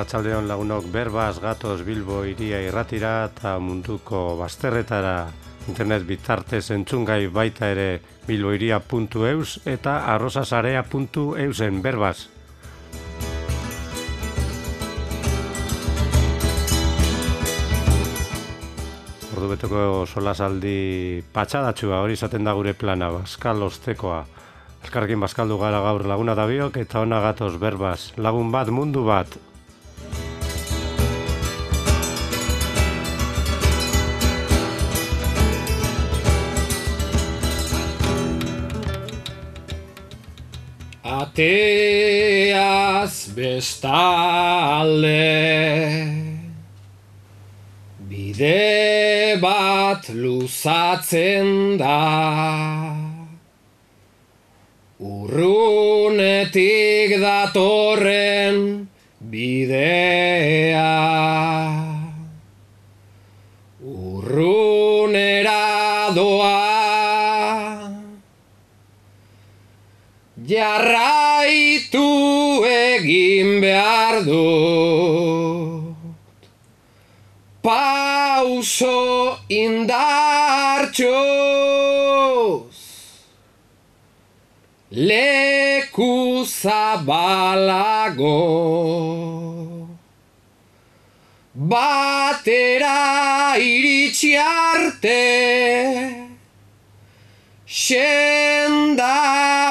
Arratsaldeon lagunok, berbaz gatoz Bilbo hiria irratira eta munduko bazterretara internet bitartez entzungai baita ere bilbohiria.eus eta arrozasarea.eusen berbaz. Ordubeteko solasaldi patxadatxua hori izaten da gure plana, bazkal ostekoa. Elkarrekin bazkaldu gara gaur laguna da biok eta ona gatoz berbaz. Lagun bat, mundu bat. Ateaz bestalde bide bat luzatzen da, urrunetik datorren bidea, urrunera doa, jarraitu egin behar dut, pauso indartxoz, leku zabalago, batera iritsi arte, senda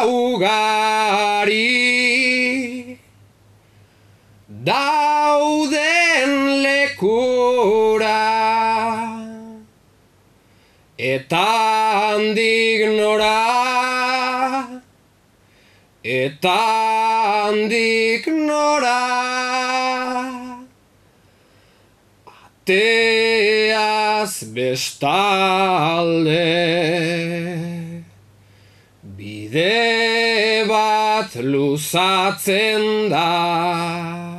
ugari dauden lekura, eta handik nora, eta handik nora, ateaz bestalde bide bat luzatzen da,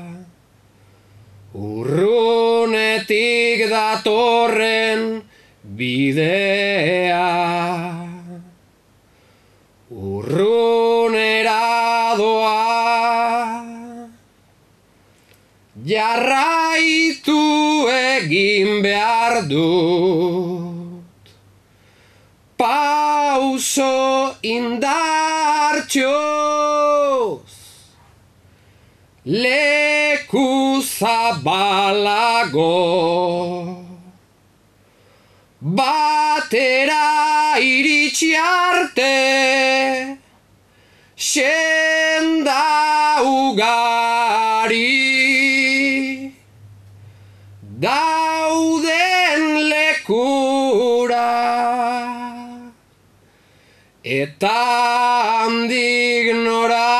urrunetik datorren bidea, urrunera doa, jarraitu egin behar dut, pauso indartxoz, leku zabalago, batera iritsi arte, senda ugari dauden lekura, eta handik nora,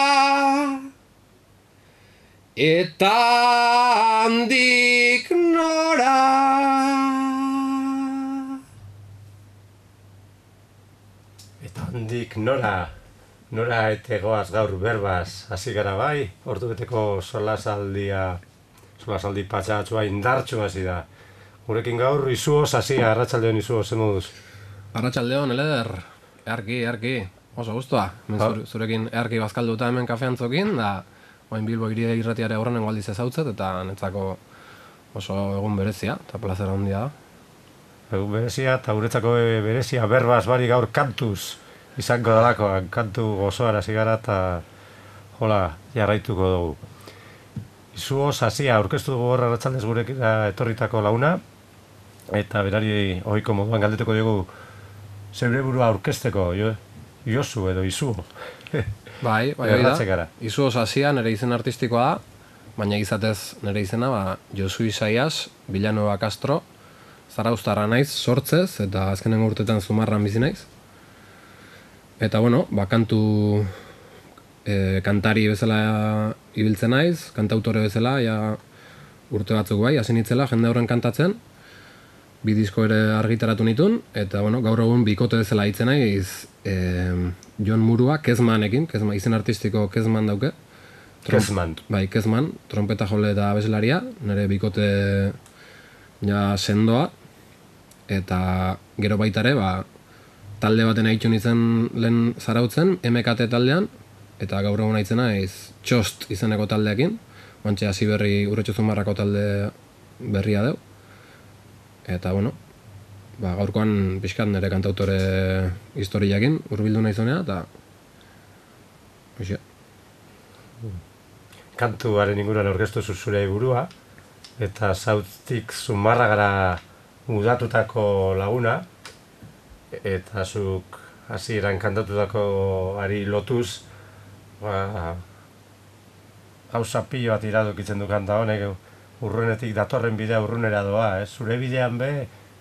eta handik nora. Eta handik nora etegoaz gaur berbaz hasi gara bai, ordubeteko solasaldi patxadatxua indartxua hasi da. Gurekin gaur izuoz hasi, arratsaldeon izuoz, zer moduz? Arratsaldeon, Eleder, earki, oso guztua. Zurekin earki bazkalduta hemen kafeantzokin, da oain Bilbo hiria irratiare aurrenengo aldiz ezautzet, eta netzako oso egun berezia, eta plazera handia da. Egun berezia, eta guretzako berezia berbaz bari gaur kantuz izango dalakoan, kantu gozoara zigara eta hola, jarraituko dugu. Izuoz hasia aurkeztu dugu horra arratsaldez gurekin etorritako launa, eta berari ohiko moduan galdetuko dugu zeure burua aurkezteko, Josu edo Izuo. Bai, da. Izuoz hasia nire izen artistikoa da, baina izatez nire izena Josu Isaias Villanueva Castro, Zarauztarra naiz, sortzez, eta azkenengo urtetan Zumarran bizi naiz. Eta kantu kantari bezala ibiltzen naiz, kantautore bezala, urte batzuk bai, hasi nitzela jende horren kantatzen, bi disko ere argitaratu nitun, eta gaur egun bikote bezala hitzen naiz, Jon Murua, Kezmanekin, izen artistiko Kezman dauke. Kezman. Bai, Kezman, trompeta jole eta abeslaria, nire bikote sendoa, eta gero baitare, talde baten haitxun izan lehen zarautzen, MKT taldean, eta gaur egun haitzena Txost izeneko taldeekin, Bantxe hasi berri Urretxu Zumarrako talde berria deu. Eta, bueno, gaurkoan pixkat nire kantautore historiakin hurbildu nahi zonea, eta... Kantuaren inguruan aurkeztu zure burua, eta Zautik Zumarragara mudatutako laguna, eta zuk hasieran kantatutako ari lotuz, gauza pilo bat iradokitzen du kanta honek, urrunetik datorren bidea urrunera doa, zure bidean be,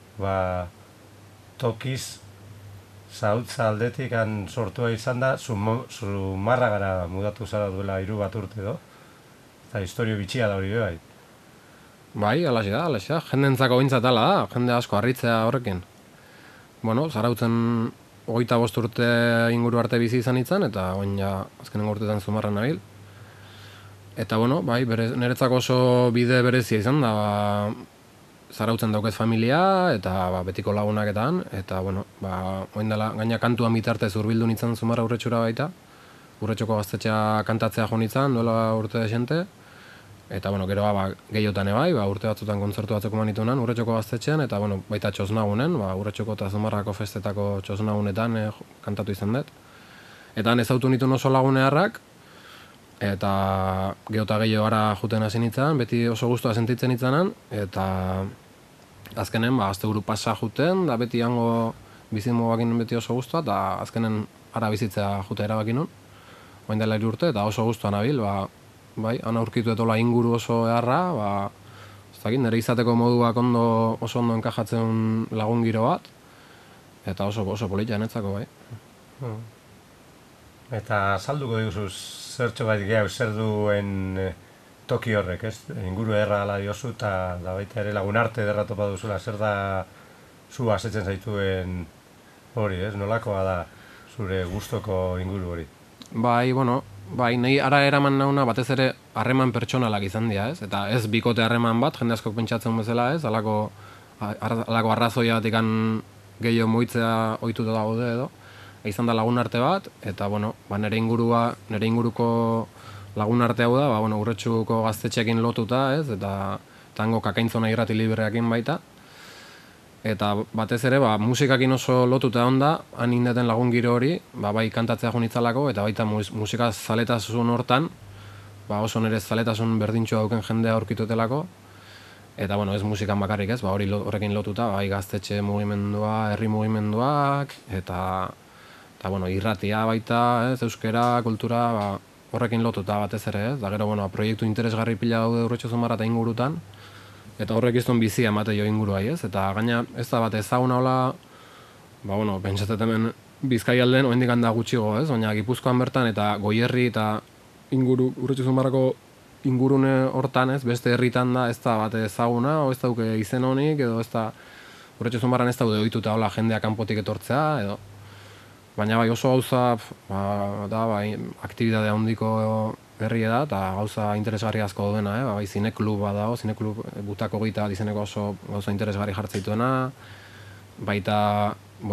tokiz Zautza aldetik sortua izan da, Zumarragara mudatu zara duela 3 urte edo, eta historio bitxia da hori bai. Bai, alaxe da, jendentzako bintzat ala da, jende asko harritzea horrekin. Bueno, Zarautzen 25 urte inguru arte bizi izan itzan, eta oin ja azkenengo urtetan Zumarran nabil. Eta bueno, bai, niretzako oso bide berezia izan da, Zarautzen daukez familia, eta betiko lagunaketan, eta bueno, oin dela, gaina kantuan bitartez hurbildu nintzen Zumarra Urretxura baita, Urretxoko gaztetxea kantatzea jo nintzen, duela urte desente, eta bueno, gero gehiotan ebai, urte batzutan kontzertu batzuk manitunan Urretxoko gaztetxean, eta bueno, baita txosnagunen, Urretxoko eta Zumarrako festetako txosnagunetan kantatu izan dut. Eta han ezautu nituen oso lagunearrak, eta geota gehiago ara juten hasi nintzen, beti oso guztua sentitzen nintzenan, eta azkenen asteburu pasa juten, da beti hango bizimoakin beti oso guztua, eta azkenen ara bizitzea jute erabakin nun, oin dela 3 urte, eta oso guztua nabil, bai, han aurkitu etola inguru oso eharra, ez dakit, nire izateko moduak oso ondo enkajatzen lagun giro bat, eta oso politia netzako, bai. Eta salduko diguzuz, zertxo bat gehiago zer duen toki horrek, ez? Inguru erra ala diozu, eta baita ere lagun arte derra topa duzula, zer da zu asetzen zaituen hori, ez? Nolakoa da zure gustoko inguru hori? Bai, bueno, nahi ara eraman nauna batez ere harreman pertsonalak izan dira, ez? Eta ez bikote harreman bat, jende askok pentsatzen bezala, ez? Alako arrazoia batikan gehiago moitzea ohituta daude edo. Izan da lagun arte bat, eta bueno, nire inguruko lagun arte hau da, Urretxuko gaztetxeekin lotuta, ez? Eta tango Kakaintzona irrati libreakin baita. Eta batez ere, musikakin oso lotuta onda, han indeten lagun giro hori, bai kantatzea junitzalako, eta baita musika zaletasun hortan, oso nire zaletasun berdintxoa duken jendea aurkitutelako. Eta ez musikan bakarrik ez, horrekin lotuta, bai gaztetxe mugimendua, herri mugimenduak, eta irratia baita, ez, euskera, kultura, horrekin lotuta batez ere, ez, da gero, proiektu interesgarri pila daude Urretxu Zumarra eta ingurutan, eta horrek izan bizia emate jo inguruai, ez, eta gaina ez da bat ezaguna hola, pentsatzen hemen Bizkaialden oraindik handa gutxigo, ez, baina Gipuzkoan bertan eta Goierri eta Urretxu Zumarrako ingurune hortan, ez, beste herritan da ez da bat ezaguna, o ez dauke izen honik, edo ez da, Urretxu Zumarran ez daude ohituta hola jendea kanpotik etortzea, edo baina oso gauza aktibitate handiko herria da, eta gauza interesgarri asko duena, bai zineklub dago, zineklub Butako Gita izeneko oso gauza interesgarri jartzen dituena, baita,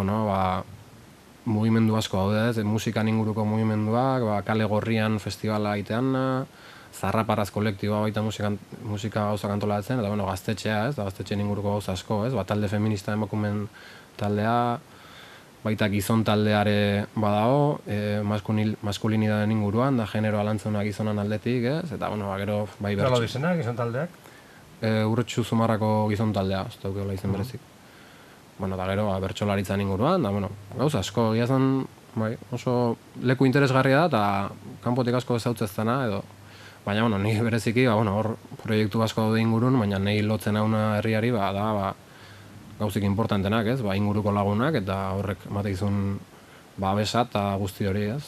mugimendu asko daude, ez, musikan inguruko mugimenduak, Kale Gorrian festivala egitean, Zarraparaz kolektiboa baita musika gauza kantolatzen, eta gaztetxea, ez, gaztetxeen inguruko gauza asko, ez, talde feminista emakumen taldea, baita gizon taldeare badago, maskulinitateen inguruan, da genero alantzuna gizonan aldetik, ez? Eta, gero, bai bertxu. Nola dizena, gizon taldeak? Urretxu Zumarrako gizon taldea, ez daukela izen berezik. Da gero, bertsolaritzan inguruan, da, gauza asko, giazan, oso leku interesgarria da, eta kanpotik asko ezautzeztena, edo, baina, ni bereziki, hor proiektu asko daude ingurun, baina nahi lotzen hauna herriari, gauzik importantenak, ez, inguruko lagunak, eta horrek emateizun babesa eta guzti hori, ez.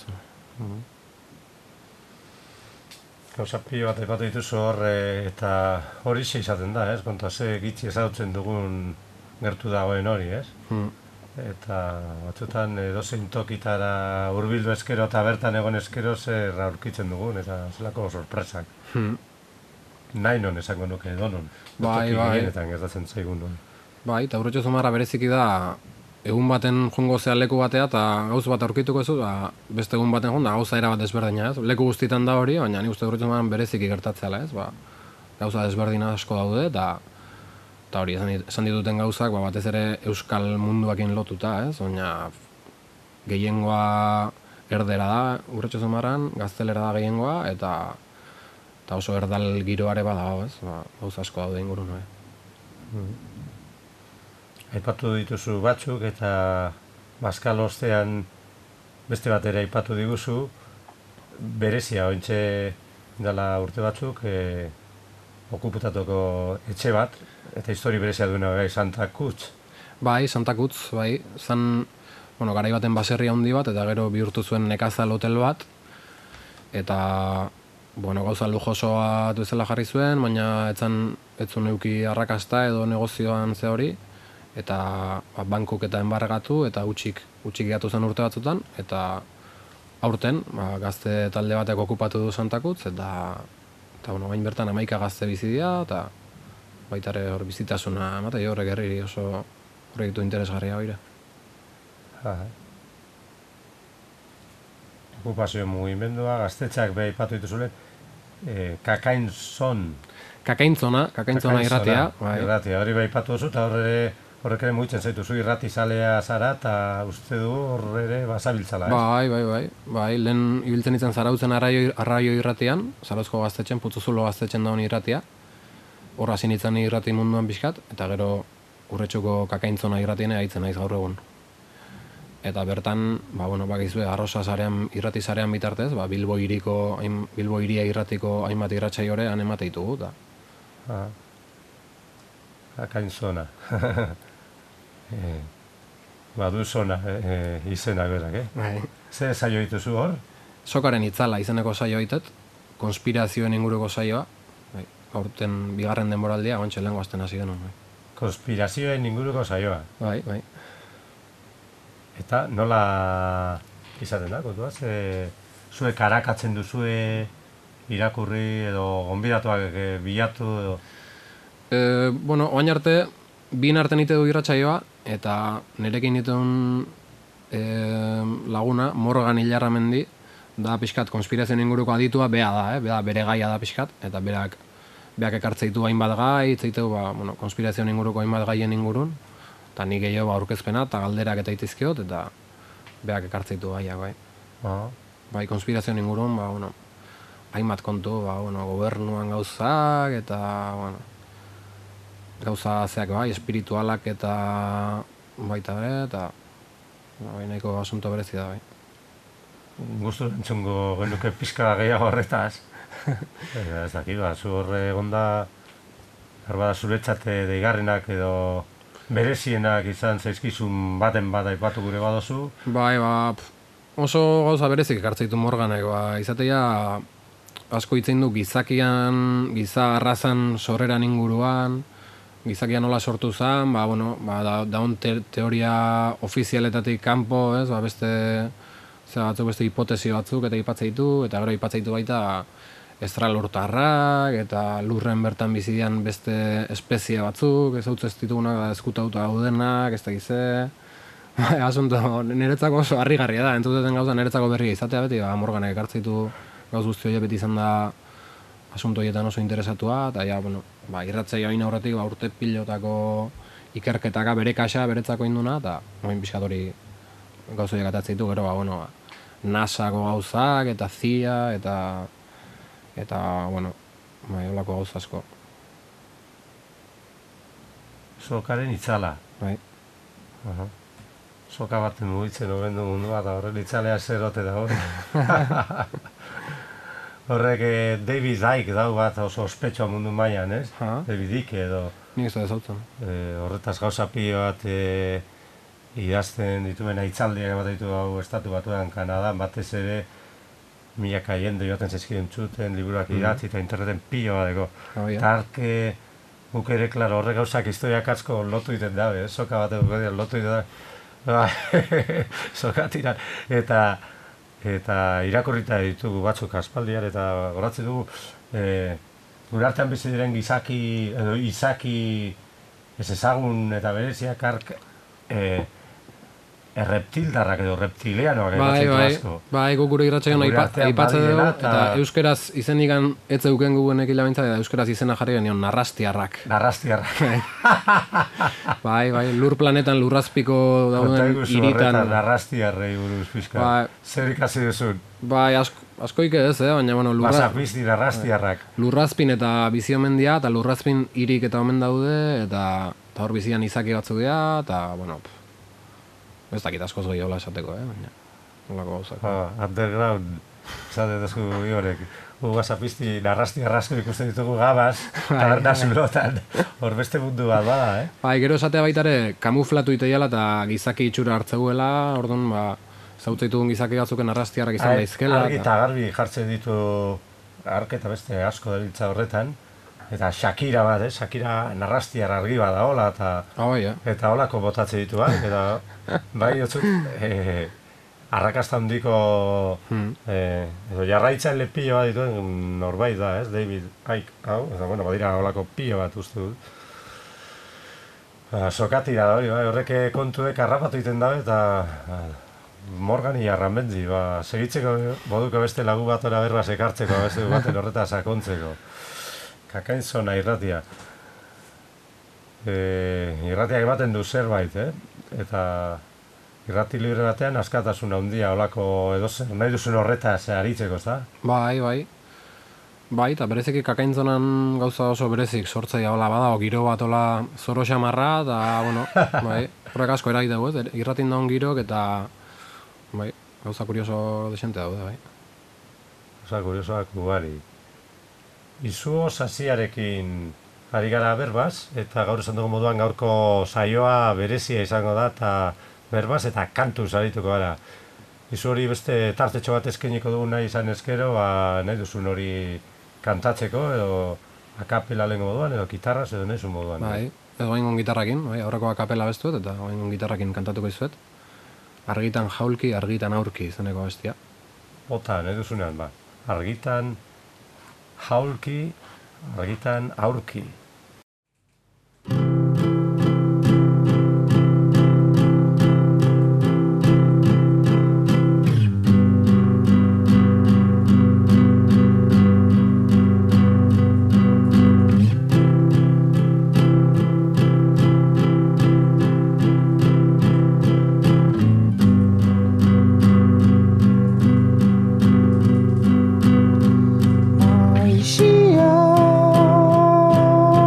Gauza pilo bat aipatu dituzu hor, eta hori izaten da, ez, konta ze gitzi ezautzen dugun gertu dagoen hori, ez. Eta batzutan edozein tokitara hurbildu eskero eta bertan egon eskero zer aurkitzen dugun, eta zelako sorpresak. Nahi non esango nuke edonon, toki gehienetan gertatzen zaigun. Bai, eta Urretxu Zumarra bereziki da, egun baten jungo zea leku batea eta gauz bat aurkituko ez beste egun baten joan da gauza era bat desberdina, ez? Leku guztietan da hori, baina ni uste urretzen bereziki gertatzeala, ez? Gauza desberdina asko daude eta hori esan dituten gauzak batez ere euskal munduakin lotuta, ez? Baina gehiengoa erdera da Urretxo Zumarran, gaztelera da gehiengoa eta oso erdal giroare badago, ez? Gauza asko daude ingurun, Aipatu dituzu batzuk eta Maskal ostean beste bat ere aipatu diguzu, berezia ointxe dela urte batzuk okupatatuko etxe bat, eta histori berezia duena Santa Kutz. Bai, Santa Kutz, bai. Zan, garai baten baserri handi bat, eta gero bihurtu zuen nekazal hotel bat, eta gauza lujosoa bezala jarri zuen, baina etzun euki arrakasta edo negozioan ze hori, eta bankuk eta enbargatu, eta utxik gehiatu zen urte batzutan, eta aurten gazte talde batek okupatu du Santa Kutz, eta bain bertan 11 gazte bizi dira, eta baita ere hor bizitasuna ematen horrek herriri oso proiektu interesgarria hori. Okupazio mugimendua, gaztetxak beha ipatu dituzule, Kakaintzona irratia. Irratia, hori beha ipatu duzu, eta horrek ere mugitzen zaitu, zu irrati zalea zara, eta uste du horre ere basabiltzala, ez? Bai, lehen ibiltzen itzen Zarautzen arraio irratian, Zarauzko gaztetxen, Putzuzulo gaztetxen daun irratia, hor hasi nintzen irrati munduan pixkat, eta gero Urretxuko Kakaintzona irratiene haitzen naiz gaur egun. Eta bertan, bakizue, Arrosa zarean, irrati zarean bitartez, Bilbo iria irratiko hainbat irratsaiore han emate ditugu, eta. Kakaintzona. Badu zona izena berak, Ze saio dituzu hor? Sokaren itzala izeneko saio ditet, konspirazioen inguruko saioa, aurten bigarren denboraldia, gontxe lehenko azten hasi denon. Konspirazioen inguruko saioa? Bai. Eta nola izaten da, kontuaz? Zuek arakatzen duzue irakurri edo gonbidatuak bilatu edo? Oain arte, bien arte nite du irratsaioa, eta nirekin nituen laguna, Morgan Ilarramendi, da pixkat konspirazioen inguruko aditua, bea bere gaia da pixkat, eta berak ekartzeitu hainbat gai, itzeitu konspirazioen inguruko hainbat gaien ingurun, eta nik gehiago aurkezpena eta galderak eta itizkiot, eta beak ekartzeitu gaiak, bai. Bai, konspirazioen ingurun, hainbat kontu, gobernuan gauzak, eta, gauza zeak, espiritualak eta baita ere, eta nahiko asunto berezi da, bai. Guztu entzungo genuke pixka gehiago horretaz. Ez daki, zu horre egonda, erbada zuretzate deigarrenak edo berezienak izan zaizkizun baten bat aipatu gure badozu. Bai, oso gauza berezik ekartzeitu Morganek, izatea asko hitzein du giza arrazan sorreran inguruan, gizakia nola sortu zen, daun teoria ofizialetatik kanpo, ez, beste hipotesi batzuk eta ipatzeitu, eta gero ipatzeitu baita estralurtarrak eta lurren bertan bizidian beste espezie batzuk, ez hau ez ditugunak eskutauta daudenak, ez da gize. Asunto, niretzako oso harrigarria da, entzuteten gauza niretzako berria izatea beti, Morganek ekartzeitu gauz guzti hori beti izan da asunto horietan oso interesatua, eta irratzaio hain aurretik urte pilotako ikerketaka bere kaxa beretzako induna, eta noin pixkat hori gauza horiek atatzeitu, gero, NASA-ko gauzak, eta CIA, eta holako gauza asko. Sokaren itzala. Bai. Soka baten mugitzen hoben du mundua, eta horren itzalea zerote da hori. Horrek David Icke dau bat oso ospetsua mundu mailan, ez? David Icke edo. Nik ez da ezautzen. Horretaz gauza pilo bat idazten dituen itzaldiak bat ditu hau estatu batuan Kanadan, batez ere milaka jende joaten zaizkiden txuten, liburuak idatzi eta interneten pilo bat eko. Eta arke guk ere, klaro, horrek gauzak historiak asko lotu iten dabe, soka bat edo lotu iten dabe. Soka tira. Eta irakurrita ditugu batzuk aspaldian, eta goratzen dugu, gure artean bizi diren izaki ez ezagun eta bereziak erreptildarrak edo reptilianoak aipatzen asko. Bai, gure irratxean aipatzen dugu, eta euskeraz izenikan ez zeuken guguenek hilabintza, eta euskeraz izena jarri genion narrastiarrak. Bai, lur planetan lurrazpiko dauden iritan. Narrastiarrei buruz pixka. Zer ikasi duzun? Bai, askoik ez, baina, bueno, Basapizti narrastiarrak. Lurrazpin eta biziomendia, eta lurrazpin irik eta omen daude, eta hor bizian izaki batzuk dira, eta, bueno, ez dakit askoz gehiagola esateko, baina, nolako gauzak. Underground, zate duzku horrek, basapizti narrastiarrasko ikusten ditugu gabaz, taberna zulotan, hor beste mundu bat bada, Bai, gero esatea baitare, kamuflatu iteiala eta gizaki itxura hartzeuela, orduan, zautzaitugun gizaki batzuken narrastiarrak izan daizkela. Argi eta garbi jartzen ditu ark eta beste asko dabiltza horretan, eta Shakira bat, Shakira narrastiar argi bat da hola, eta holako botatze ditu, eta bai, arrakasta handiko edo jarraitzaile pilo bat dituen norbait da, David Icke, eta bueno, badira holako pilo bat uste dut. Sokatira da hori, horrek kontuek harrapatu egiten dabe, eta Morgan Iarramendi, segitzeko moduko beste lagu bat ora berbaz ekartzeko, beste baten horreta sakontzeko. Kakainzona irratia. Irratiak ematen du zerbait, eta irrati libre batean askatasun handia olako edozer, nahi duzun horretaz aritzeko, ezta? Bai, eta bereziki kakaintzonan gauza oso berezik sortzaia hola badago, giro bat hola zoro xamarra, eta, bueno, bai, horrek asko eragite dugu, irratin daun girok, eta, bai, gauza kurioso desente daude, bai. Gauza kuriosoak ugari. Izuo sasiarekin ari gara berbaz, eta gaur esan dugu moduan gaurko saioa berezia izango da, eta berbaz eta kantuz arituko gara. Izu hori beste tartetxo bat eskeniko dugu nahi izan ezkero, nahi duzun hori kantatzeko, edo akapela lehenko moduan, edo gitarraz, edo nahi zuen moduan. Bai, edo haingon gitarrakin, aurreko akapela bestuet, eta haingon gitarrakin kantatuko izuet. Argitan jaulki, argitan aurki izeneko bestia. Ota, nahi duzunean, argitan jaulki, argitan aurki. She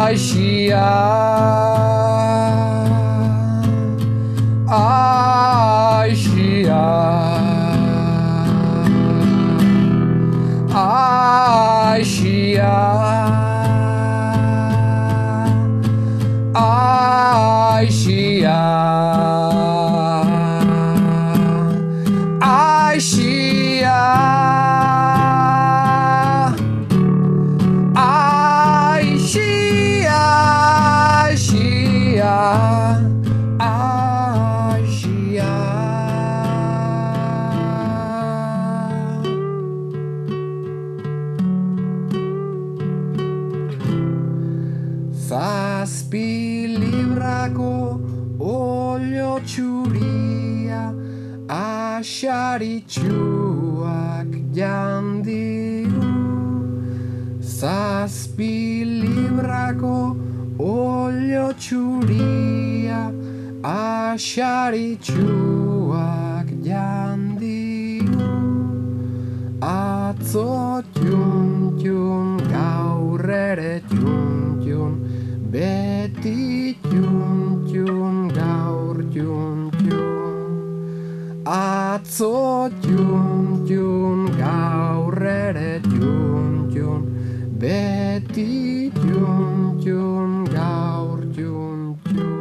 Aixia, Aixia, Aixia, Aixia, Aixia, Zazpi librako olio txuria asaritxuak jandiru. Zazpi librako olio txuria asaritxuak jandiru. Atzo txun-txun gaur ere txun-txun, beti txun-txun gaur txun-txun. Atzo txun-txun gaur ere txun-txun, beti txun-txun gaur txun-txun.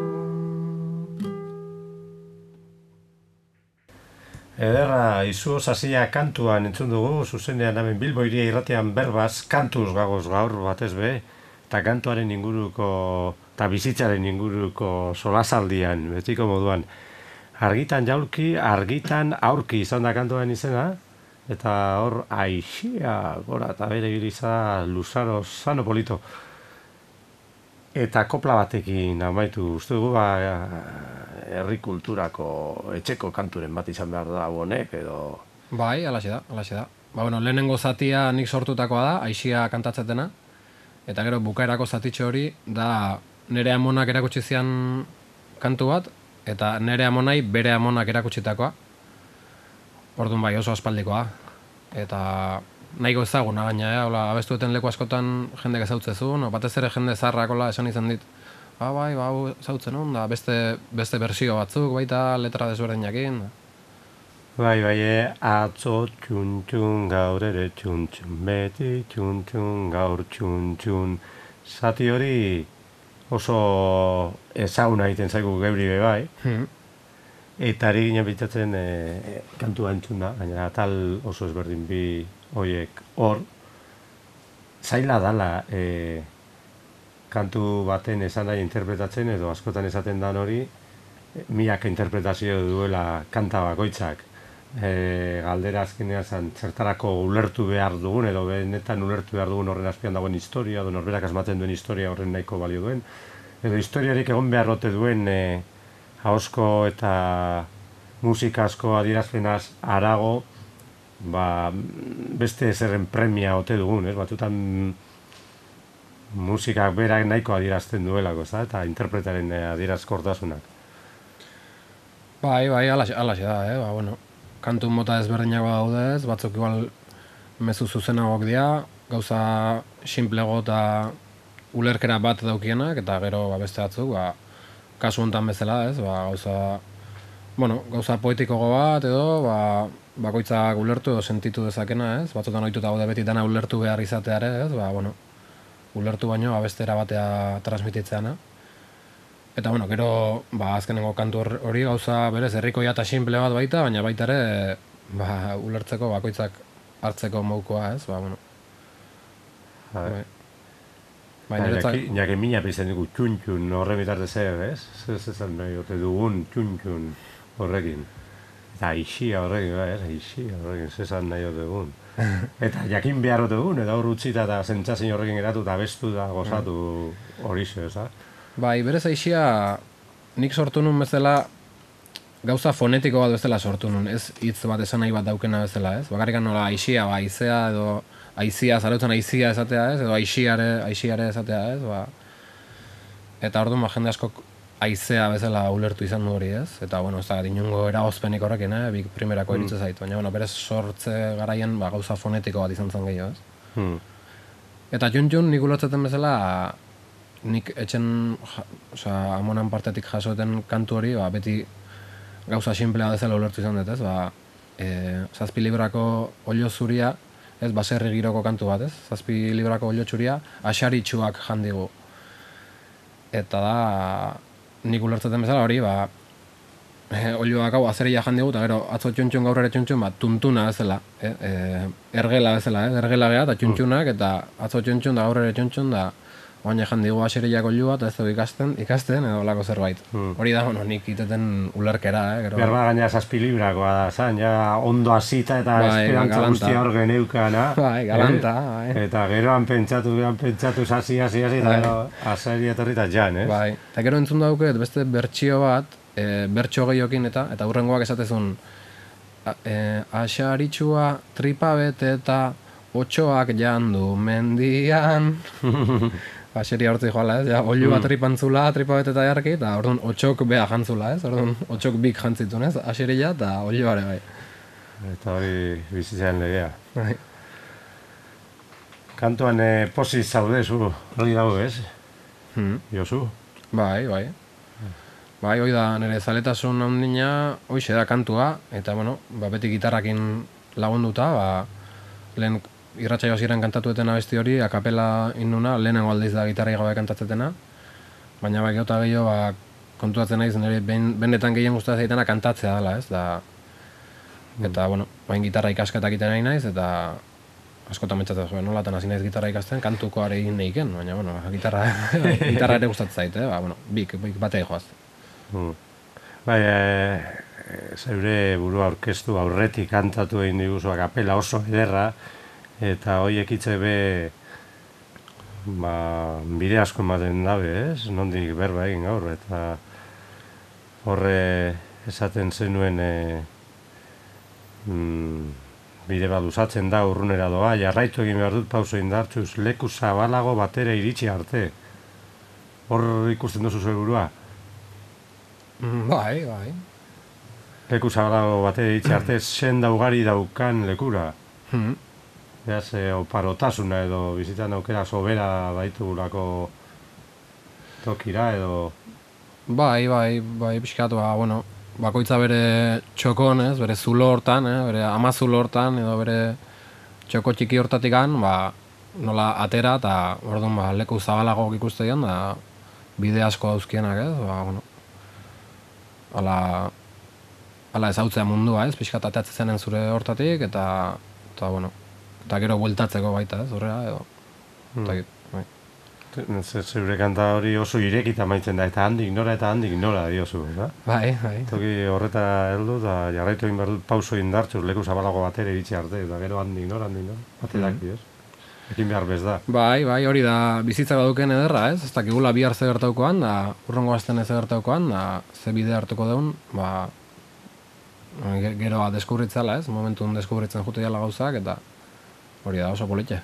Ederra, izu osasia kantuan entzun dugu, zuzenean hemen Bilbo Hiria irratian berbaz, kantuz gagoz gaur batez be, eta kantuaren inguruko, eta bizitzaren inguruko solasaldian, betiko moduan. Argitan jaulki, argitan aurki izan da kantuan izena, eta hor Aixia gora eta bere giriza luzaro sano polito. Eta kopla batekin amaitu, uste dugu herri kulturako etxeko kanturen bat izan behar da honek edo... Bai, alaxe da. Bueno, lehenengo zatia nik sortutakoa da, Aixia kantatzetena, eta gero bukaerako zatitxo hori da nire amonak erakutsi zian kantu bat, eta nire amonai bere amonak erakutsitakoa. Orduan bai, oso aspaldikoa. Eta nahiko ezaguna gaina, hola, abestueten leku askotan jendek ezautzezun, batez ere jende zaharrakola esan izan dit, bai, hau ezautzen hon, da beste bersio batzuk, baita letra desberdinakin. Bai, atzo txun-txun gaur ere txun-txun, beti txun-txun gaur txun-txun. Zati hori oso ezaguna egiten zaigu geuri be bai. Eta ari ginen bitzatzen kantua entzun da, gainera tal oso ezberdin bi horiek hor. Zaila dala kantu baten esan nahi interpretatzen edo askotan esaten dan hori, milaka interpretazio duela kanta bakoitzak. Galdera azkenean zan zertarako ulertu behar dugun edo benetan ulertu behar dugun horren azpian dagoen historia, edo norberak asmatzen duen historia horren nahiko balio duen, edo historiarik egon behar rote duen ahozko eta musika asko adierazpenaz harago beste zerren premia ote dugun, batzutan musikak berak nahiko adierazten duelako, eta interpretaren adierazkortasunak. Bai, alaxe da, bueno. Kantu mota ezberdinak daude ez, batzuk igual mezu zuzenagok dira, gauza sinplego eta ulerkera bat daukienak, eta gero beste batzuk, kasu honetan bezala ez, gauza poetikogo bat edo, bakoitzak ulertu edo sentitu dezakena ez, batzutan ohituta daude beti dana ulertu behar izateare ez, ulertu baino bestera batea transmititzeana. Eta gero azkenengo kantu hori gauza berez herrikoia eta simple bat baita, baina baita ere ulertzeko bakoitzak hartzeko modukoa ez, Inak emina pizten dugu txun-txun horre bitartez ez? Zezan nahi ote dugun txun-txun horrekin. Eta Aixia horrekin, zezan nahi ote dugun. Eta jakin behar ote dugun, eta hor utzita eta zentzazin horrekin geratu eta bestu da gozatu horixe, ez da? Bai, berez Aixia nik sortu nun bezala gauza fonetiko bat bezala sortu nun, ez hitz bat esan nahi bat daukena bezala, ez? Bakarrikan nola Aixia, aizea edo aizia, zarautzen aizia esatea, ez? Edo aixiare esatea, ez? Eta orduan jende askok aizea bezala ulertu izan du hori, ez? Eta, ez da inongo eragozpenik horrekin, bik primerako iritze zait, baina, berez sortze garaian gauza fonetiko bat izan zen gehiago, ez? Eta txun-txun nik ulertzeten bezala nik etxen, amonan partetik jasoeten kantu hori, beti gauza simplea dezala ulertu izan dut, ez? 7 librako olio zuria, ez, baserri giroko kantu bat, ez? 7 librako olio txuria, asaritxuak jandigu. Eta da, nik ulertzeten bezala hori, olioak hau azeria jandigu, eta gero, atzo txuntxun gaur ere txuntxun, tuntuna bezala, ergela bezala, ergela geha, eta txuntxunak, eta atzo txuntxun da gaur ere txuntxun, da baina jandigu aseriak olioa, eta ez du ikasten, edo lako zerbait. Hori da, nik iteten ulerkera, Berba gaina 7 librakoa da, zan, ja ondo hasita eta esperantza guztia hor geneukana. Galanta, Eta geroan pentsatu, hasi, eta gero aseri etorri eta jan, ez? Eta gero entzun dauket, beste bertsio bat, bertso gehiokin eta hurrengoak esatezun asaritxua tripabete eta otxoak jandu mendian. Aseria hortzi joala, ez? Olioa tripantzula, tripabete eta jarki, eta orduan otxok beha jantzula, ez? Orduan otxok bik jantzitun, ez? Aseria eta olioare bai. Eta hori bizitzaren legea. Kantuan posi zaude zu, hori dago, ez? Josu? Bai. Bai, hoi da, nire zaletasun handina, hoize da kantua, eta, beti gitarrakin lagunduta, lehen irratsaio hasieran kantatuetena abesti hori, akapela innuna, lehenengo aldiz da gitarrai gabe kantatzetena, baina gehiota gehiago, kontuatzen naiz, nire benetan gehien gustatzen zaitena kantatzea dela, ez? Eta, bain gitarra ikasketak egiten nahi naiz, eta askotan mentzatzen zuen, nolatan hasi naiz gitarra ikasten, kantuko are egin nahiken, baina, gitarra ere gustatzen zait, bik batea joaz. Bai, zeure burua aurkeztu aurretik kantatu egin diguzu akapela oso ederra, eta horiek hitze bide asko ematen dabe, ez? Nondik berba egin gaur, eta horre esaten zenuen bide bat luzatzen da urrunera doa, jarraitu egin behar dut pauso indartxuz, leku zabalago batera iritsi arte. Hor ikusten duzu zure burua? Bai. Leku zabalago batera iritsi arte, senda ugari daukan lekura. Beaz, oparotasuna edo bizitzan aukera sobera baitugulako tokira edo... Bai, pixkat, bakoitza bere txokon, ez, bere zulo hortan, bere ama zulo hortan, edo bere txoko txiki hortatikan, nola atera, eta orduan, leku zabalago ikuste dian, da bide asko dauzkienak, ez, ala ezautzea mundua, ez, pixkat ateatzen zenen zure hortatik, eta gero bueltatzeko baita, ez, horrela, edo. Zeure kanta hori oso irekita maitzen da, eta handik nora diozu, da? Bai. Toki horreta heldu, eta jarraitu egin behar dut pauso indartxuz, leku zabalago batera iritsi arte, eta gero handik nora, baterak, ez? Ekin behar bez da. Bai, hori da bizitza baduken ederra, ez? Ez dakigula bihar ze gertaukoan, da urrengo azten ez gertaukoan, da ze bide hartuko deun, geroa deskubritzala, ez? Momentun deskubritzen jute jala gauzak, eta hori da oso politxe.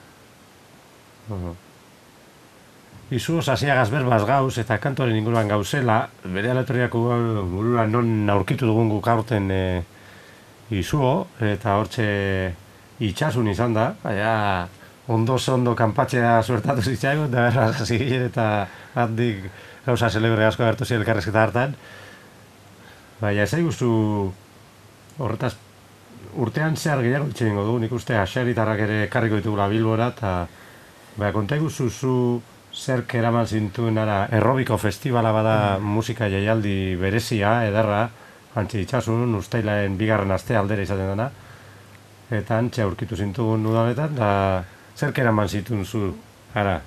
Izu Sasiagaz berbaz gauz eta kantuaren inguruan gauzela, bere aleatoriako buruan non aurkitu dugun guk aurten izuo, eta hortxe itxasun izan da, ondo kanpatzea suertatu zitzaigun, eta berra zigile eta handik gauza celebre asko agertu ziren elkarrezketa hartan. Ez eguzu horretaz urtean zehar gehiago itxe dingo du, nik uste aseritarrak ere karriko ditugula Bilbora, eta konta eguzu zu zerk eraman zintuen Errobiko festivala bada musika jaialdi berezia, ederra, antxe itxasun, ustailaren 2. aste aldera izaten dena, eta antxe aurkitu zintugun udanetan, da zerk eraman zituen zu, ara?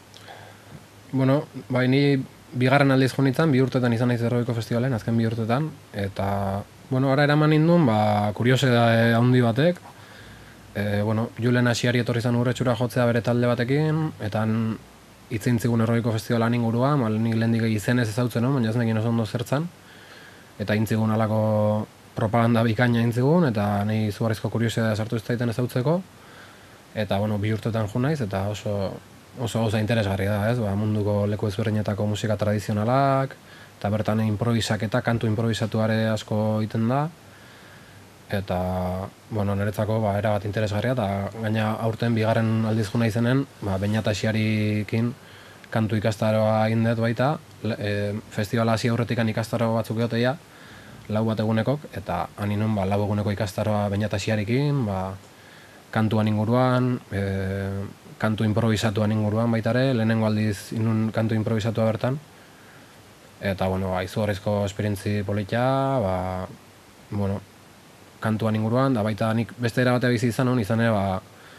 Ni 2. aldiz jonitzen, 2 urtetan izan naiz Errobiko festivalen, azken 2 urtetan, eta, ara eraman ninduen, kuriose da handi batek, Julen Asiari etorri zen urretxura jotzea bere talde batekin, eta itzintzigun Errobiko festivalan inguruan, nik lehendik izenez ezautzen, baina ez nekin oso ondo zertzan, eta intzigun alako propaganda bikaina intzigun, eta nahi izugarrizko kuriosia sartu ez daiten ezautzeko, eta 2 urtetan jo naiz, eta oso gauza interesgarri da, ez? Munduko leku ezberdinetako musika tradizionalak, eta bertan improvisaketa, kantu improvisatuare asko egiten da, eta, niretzako erabat interesgarria, eta gaina aurten 2. aldiz jo naizenen, Beñat Asiarikin kantu ikastaroa indet baita, festivala hasi aurretikan ikastaro batzuk egoteia, 4 egunekok, eta aninon 4 eguneko ikastaroa bainat hasiarekin, kantuan inguruan, kantu improvisatuan inguruan baitare, lehenengo aldiz inun kantu improvisatua bertan, eta, izugarrizko esperientzi politia, kantuan inguruan, da baita nik beste era batea bizi izan ere,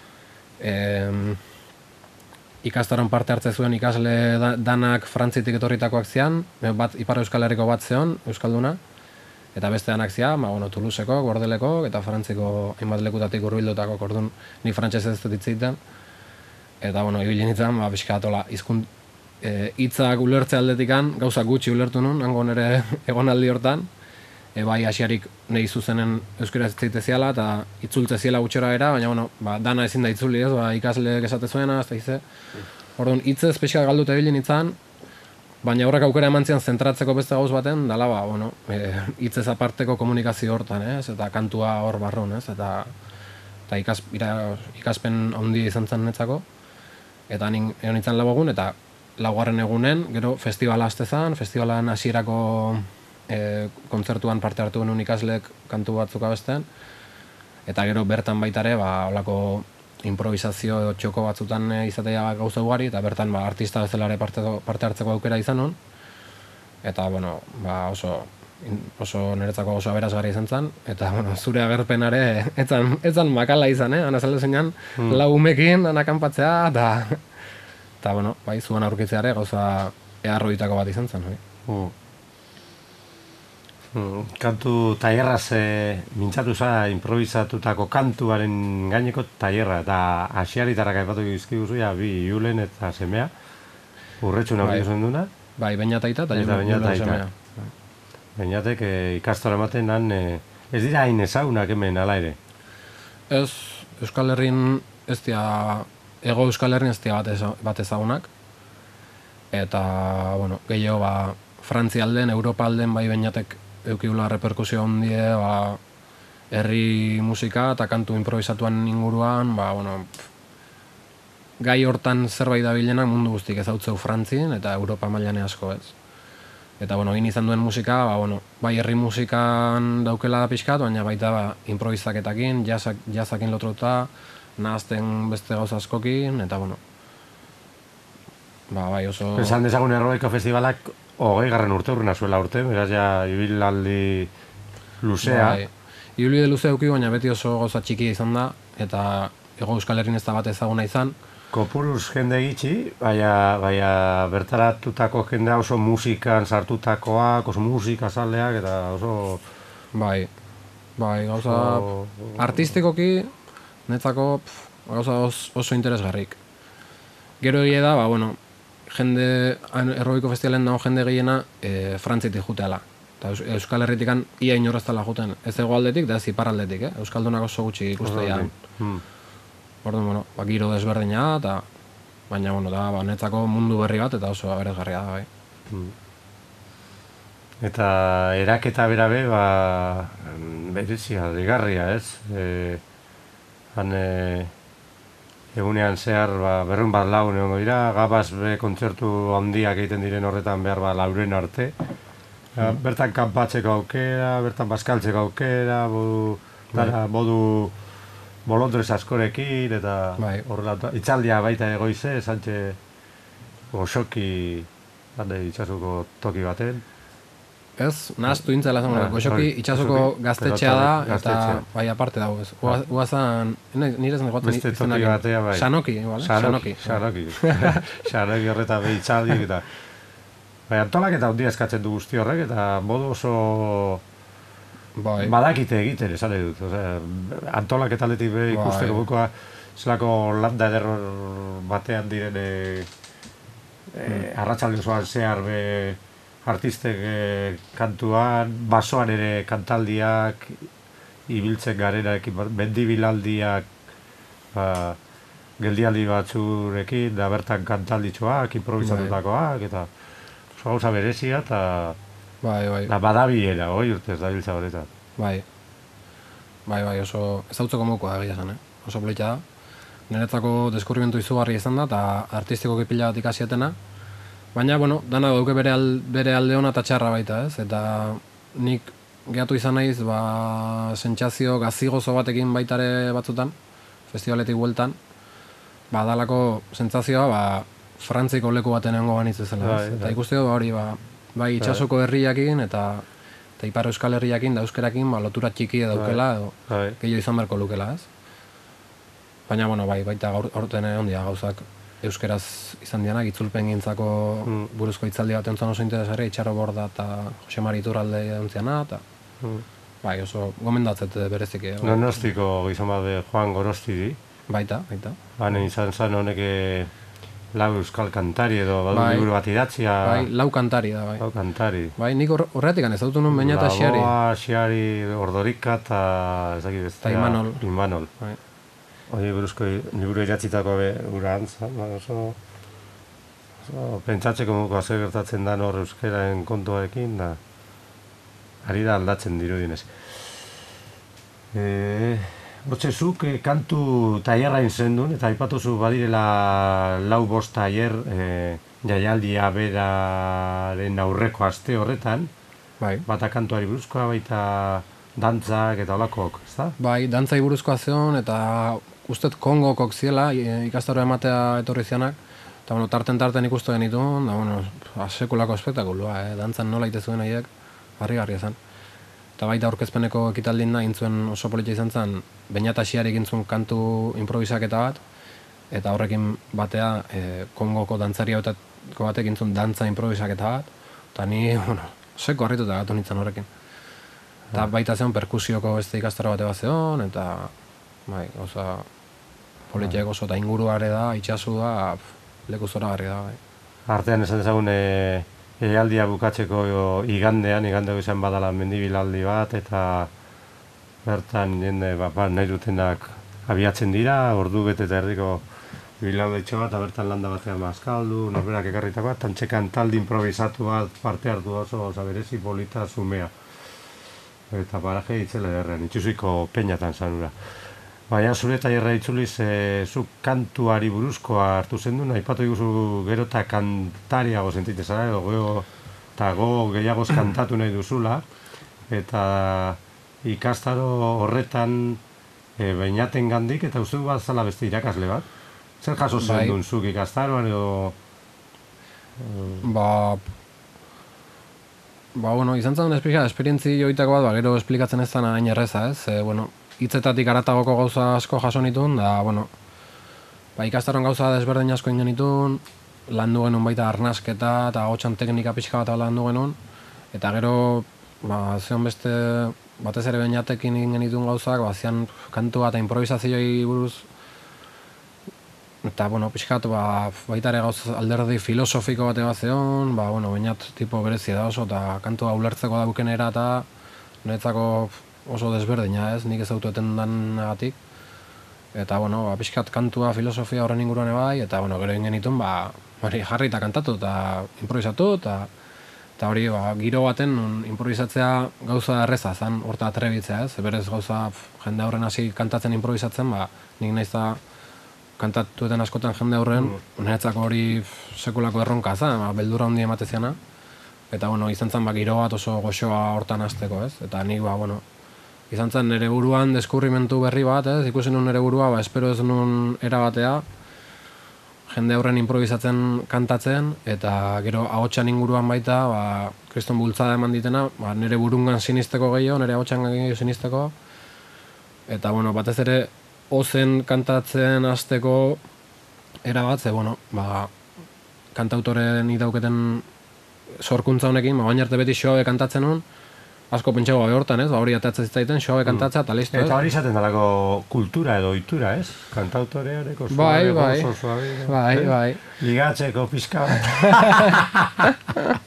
ikastaron parte hartze zuen ikasle danak Frantzitik etorritakoak zian, Ipar Euskal Herriko bat zeon, Euskalduna, eta beste danak zian, Toulouseko, Bordeleko, eta Frantziko hainbat lekutatik hurbildutako, orduan ni frantsesez ez dut hitz egiten, eta, ibili nintzen, pixkatola, hitzak ulertze aldetikan, gauza gutxi ulertu nun, hango nire egonaldi hortan, bai hasiarik nahi zuzenen euskara zitze ziala eta itzultze ziela gutxera era, baina dana ezin da itzuli ez, ikasleek esate zuena, ez da ize. Orduan, hitzez pixka galdute bilin itzan, baina horrek aukera eman zian zentratzeko beste gauz baten, dala hitzez aparteko komunikazio hortan, ez, eta kantua hor barrun, ez, eta ikaspen handia izan zen netzako, eta egon nintzen 4 egun, eta 4. egunen, gero festivala haste zen, festivalan hasierako kontzertuan parte hartu genuen ikaslek kantu batzuk abesten, eta gero bertan baitare, holako improvisazio edo txoko batzutan izatea gauza ugari, eta bertan artista bezalare parte hartzeko aukera izan hon, eta oso niretzako oso aberasgarria izan zen, eta zure agerpenare etzan makala izan, ana zalde zeinan, 4 umekin anakanpatzea, eta zuan aurkitzeare gauza eharroitako bat izan zen. Kantu tailerraz mintzatu za improvisatutako kantuaren gaineko tailerra, eta hasiaritarrak aipatu dizkiguzu, bi Julen eta semea, urretxun aurkitu zen duna. Bai, Beñataita eta Julen semea. Beñatek ikastora ematen nan, ez dira hain ezagunak hemen ala ere? Ez, Euskal Herrin ez dira, Ego Euskal Herrin ez dira bat ezagunak, eta, gehiago, Frantzia alden, Europa alden, bai Beñatek eukigula reperkusio handie, herri musika eta kantu improvisatuan inguruan, gai hortan zerbait dabilenak mundu guztik ezautzeu Frantzin eta Europa mailan asko ez. Eta, egin izan duen musika, bai herri musikan daukela da pixkat, baina baita improvizaketakin, jazzakin lotuta, nahazten beste gauza askokin, eta, bai oso... Esan dezagun Errobaiko festivalak 20. urte zuela urte, beraz ja ibilaldi luzea. Ibilbide luzea eduki, baina beti oso gauza txikia izan da, eta Ego Euskal Herrin ez da bat ezaguna izan. Kopuruz jende gitxi, baina bertaratutako jendea oso musikan sartutakoak, oso musikazaleak, eta oso... Bai, gauza artistikoki, netzako gauza oso interesgarrik. Gero egia da, jende, Errobiko festivalen dago jende gehiena Frantzitik juteala. Eta Euskal Herritikan ia inorreztala juten. Ez hegoaldetik, da ez iparraldetik, Euskaldunak oso gutxi ikusteia. Orduan, giro desberdina da, baina, da, netzako mundu berri bat eta oso aberasgarria da, bai. Eta eraketa berabe, berezia, digarria, ez? Egunean zehar 200 lagun egongo dira, gabaz kontzertu handiak egiten diren horretan behar 4 arte. Bertan kanpatzeko aukera, bertan bazkaltzeko aukera, modu bolondrez askorekin, eta horrela, itzaldia baita egoize, Sánchez goxoki itxasuko toki baten. Ez, nahaztu intzela zen, goxoki itxasuko gaztetxea da, eta bai aparte dago ez. Uazan, nire zen egoten izenak, Sanoki, Sanoki. Sanoki horretan behitzaldik, eta bai, antolaketa handia eskatzen du guzti horrek, eta modu oso badakite egiten, esan edut. Antolaketaletik ikusteko bukoa, zelako landa ederro batean diren arratsalde osoan zehar artistek kantuan, basoan ere kantaldiak, ibiltzen garenak, mendibilaldiak, geldialdi batzurekin, da bertan kantalditxoak, improvisatutakoak, eta oso gauza berezia, eta badabiela, urtez da biltza horretan. Bai, oso ez dautzeko mokoa egia zen, oso polita da. Niretzako deskurrimentu izugarri izan da, eta artistikoki pila bat ikasietena, Baina, bueno, dana dauke bere alde ona eta txarra baita, ez? Eta nik gehatu izan naiz, sentsazio gazigozo batekin baitare batzutan, festivaletik bueltan, dalako sentsazioa, Frantziko leku baten egongo banitz ezela, ez? Eta ikusteko hori, bai itsasoko herriakin eta Ipar Euskal Herriakin da euskerakin lotura txikia daukela edo gehiago izan beharko lukela, ez? Baina, bueno, baita aurten ondia gauzak euskeraz izan dianak, itzulpen gintzako buruzko hitzaldi bat entzun oso interesgarria, Itxaro Borda eta Jose Mari Iturralde ontziana, eta bai, oso gomendatzet bereziki. Donostiko gizon bat Juan Gorostidi. Baita. Baina izan zen honek lau euskal kantari edo badu liburu bat idatzia. Bai, lau kantari da, bai. Lau kantari. Bai, nik horretik ez dut nuen Beñat eta Xiari. Lagoa, Xiari, Ordorika eta ezakit bestea. Eta Imanol. Bai. Hori buruzko liburu idatzitako gura antzan, oso pentsatzeko muko zer gertatzen da hor euskaraen kontuarekin, da ari da aldatzen dirudinez. Zuk kantu tailerra zendun, eta aipatuzu badirela 4-5 tailer jaialdia beraren aurreko aste horretan, bata kantuari buruzkoa, baita dantzak eta olakoak, ezta? Bai, dantzai buruzkoa zeon, eta ustet Kongokok ziela, ikastaroa ematea etorri zianak, eta tarten ikustu genituen, da, sekulako espektakulua, dantzan nola itezuen haiek, harrigarria zen. Eta baita aurkezpeneko ekitaldin da, intzuen oso politia izan zen, Beñat Xiari egintzun kantu improvisaketa bat, eta horrekin batea Kongoko dantzari hauetako batek intzun dantza improvisaketa bat, eta ni, seko harrituta gatu nintzen horrekin. Eta baita zeon perkusioko beste ikastaro bate bat zeon, eta bai, oza, politiak oso, eta inguruare da, itxasu da, leku zora garri da. Artean esan dezagun ealdia bukatzeko igandeko izan badala mendibilaldi bat, eta bertan jende nahi dutenak abiatzen dira, ordu bete eta erdiko bilaldeitxo bat, eta bertan landa batean mazkaldu, norberak ekarritako bat, tantxekan taldi improvisatu bat parte hartu oso berezi polita zumea. Eta paraje itzela derrean, itxuziko peñatan zanura. Baina zure tailerra itzuliz, zuk kantuari buruzkoa hartu zendun, aipatu iguzu gero eta kantariago sentitezara, eta gehiagoz kantatu nahi duzula, eta ikastaro horretan Beñaten gandik, eta uste du bat zala beste irakasle bat? Zer jaso zendun zuk ikastaroan edo? Izan zen esperientzi joitako bat, gero esplikatzen ez zena hain erreza, ez? Hitzetatik aratagoko gauza asko jaso nituen, da, ikastaron gauza desberdin asko ingen nituen, landu genuen baita arnasketa eta hotxan teknika pixka bat landu genuen, eta gero, zeon beste, batez ere Beñatekin ingen nituen gauzak, zian kantua eta improvisazioei buruz, eta, pixka bat, baita ere gauz alderdi filosofiko bate bat zeon, Beñat tipo berezia da oso, eta kantua ulertzeko daukenera eta niretzako oso desberdina, ez, nik ez autueten danagatik. Eta, pixkat kantua, filosofia horren inguruan bai, eta, gero ingen ditun, jarri eta kantatu eta improvisatu, eta hori, giro baten improvisatzea gauza erreza zen, horta atrebitzea, ez, berez gauza jende horren hasi kantatzen improvisatzen, nik nahiz da kantatueten askotan jende horren, niretzako hori sekulako erronka zen, beldurra handi emateziana, eta, izan zen, giro bat oso goxoa hortan hasteko, ez, eta nik, izan zen nire buruan deskurrimentu berri bat, ez, ikusi nun nire burua, espero ez nun erabatea, jende horren improvisatzen kantatzen, eta gero ahotsan inguruan baita, kriston bultzada eman ditena, nire burungan sinisteko gehiago, nire ahotsan gehiago sinisteko, eta, batez ere, ozen kantatzen hasteko erabat, ze, kantautoren idauketen sorkuntza honekin, baina arte beti xoabe kantatzen nun, asko pentsago gabe hortan, ez? Hori atatzen zitaiten, xoabe kantatzea, eta listo, ez? Eta hori izaten dalako kultura edo ohitura, ez? Kantautoreareko suabe, gozo suabe. Bai. Ligatzeko pixka bat.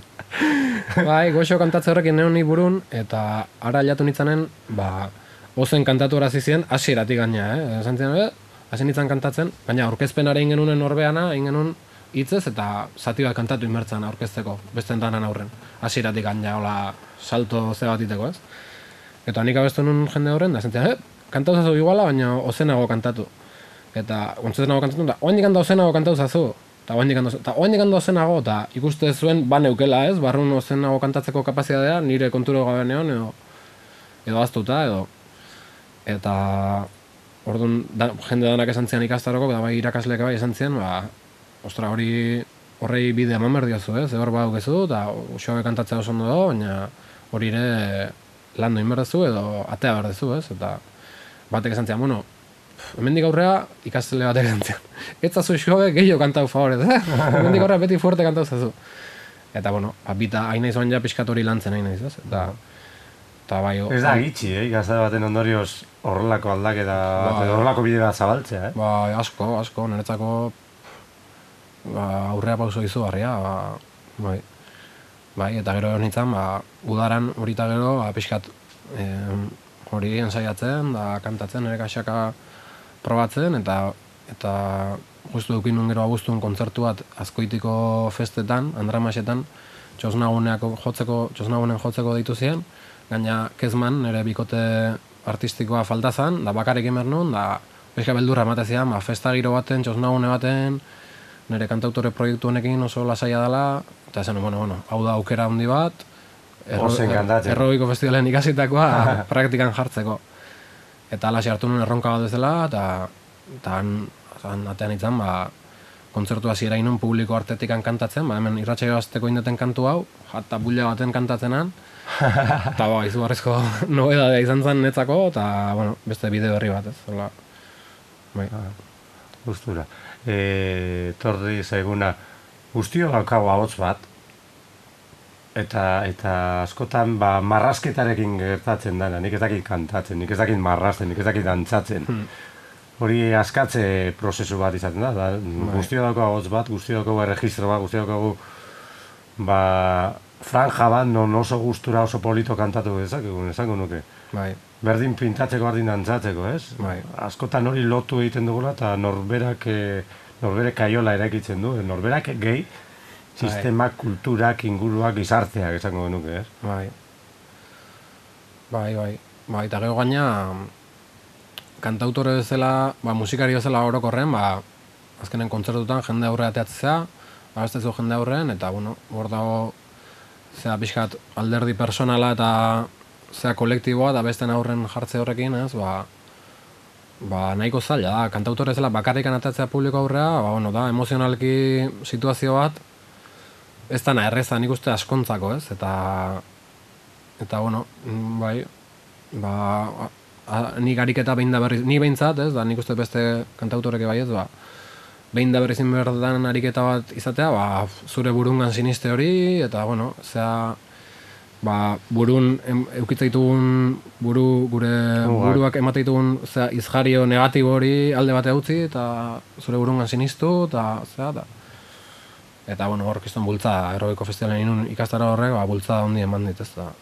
Goxo kantatze horrekin neon ni burun, eta ara hilatu nitzanen, ozen kantatu horazi ziren, hasieratik gaina, esan ziren, hasi nintzen kantatzen, baina aurkezpenara ingenunen norbeana, ingenun hitzez, eta zati bat kantatu inbertzen aurkezteko, besten danan aurren. Hasieratik gaina, hola, salto ze bat iteko, ez? Eta nik abestu nun jende horren, da zentzen, kantatu zazu iguala, baina ozenago kantatu. Eta, ontzenago kantatu, da, oain dikanda ozenago kantatu zazu. eta oaindik hando zenago, eta ikuste zuen baneukela ez, barrun zenago kantatzeko kapazitatea, nire konturo gabe neon, edo aztuta, eta orduan jende danak esan zian ikastaroko, eta bai irakasleak bai esan zian, ostra horrei bide eman behar diozu, ez, hor badukezu, eta uxoabe kantatzea oso ondo dago, baina hori ere lan doin behar dezu, edo atea behar dezu, ez, eta batek esan zian, bueno, hemendik aurrea ikastele batek esan zian, ez zazu uxoabe gehiago kantau favorez, hemendik aurrea beti fuerte kantau zazu. Eta, bueno, bita hain naiz baina pixkat hori lantzen hain naiz, ez, eta bai... Ez da gitxi, gazte baten ondorioz horrelako aldaketa, horrelako bide bat zabaltzea, Bai, asko, niretzako aurrea pauso izugarria, bai, eta gero nintzen, udaran hori eta gero, pixkat hori ensaiatzen, da kantatzen, nire kaxaka probatzen, eta guztu dukin nun gero abuztun kontzertu bat Azkoitiko festetan, Andramasetan, txosnagunen jotzeko deitu ziren, gaina Kezman, nire bikote artistikoa falta zen, da bakarrik emer nun, da pixka beldurra emate zian, festa giro baten, txosnagune baten, nire kantautore proiektu honekin oso lasaia dela, eta esan, bueno, hau da aukera handi bat, Errobiko festivalen ikasitakoa praktikan jartzeko. Eta alaxe hartu nuen erronka bat bezala, eta atean itzan, kontzertu hasiera inun publiko artetikan kantatzen, hemen irratsaio azteko indeten kantu hau, eta bulla baten kantatzenan, eta izugarrizko nobedadea izan zen netzako, eta beste bide berri bat, ez. Gustura. Torri zaiguna, guztio gaukago ahots bat, eta askotan marrasketarekin gertatzen dena, nik ez dakit kantatzen, nik ez dakit marrasten, nik ez dakit dantzatzen. Hori askatze prozesu bat izaten da, guztio daukago ahots bat, guztio daukago erregistro bat, guztio daukago franja bat, non oso gustura oso polito kantatu dezakegun, esango nuke. Berdin pintatzeko, berdin dantzatzeko, ez? Askotan hori lotu egiten dugula, eta norberak kaiola eraikitzen du, norberak gehi, sistemak, kulturak, inguruak, gizarteak esango genuke, ez? Bai, eta gero gaina, kantautore bezala, musikari bezala orokorren, azkenen kontzertutan jende aurre ateatzea, abestezu jende aurrean, eta, hor dago, zera pixkat alderdi personala eta zera kolektiboa, eta besten aurren jartze horrekin, ez, nahiko zaila da, kantautore bezala bakarrikan ateatzea publiko aurrea, da, emozionalki situazio bat, ez dana erreza nik uste askontzako, ez, eta bai, nik ariketa behin da berriz, ni behintzat, ez, da nik uste beste kantautoreke bai ez, behin da berrizin berdan ariketa bat izatea, zure burungan siniste hori, eta, zera, burun eukitzaitugun, gure buruak emateitugun izjario negatibo hori alde batea utzi, eta zure burungan sinistu, eta, zera, eta, hor kiston bultza, Errobiko festivalen inun ikastara horrek, bultza ondi eman dit, ez da.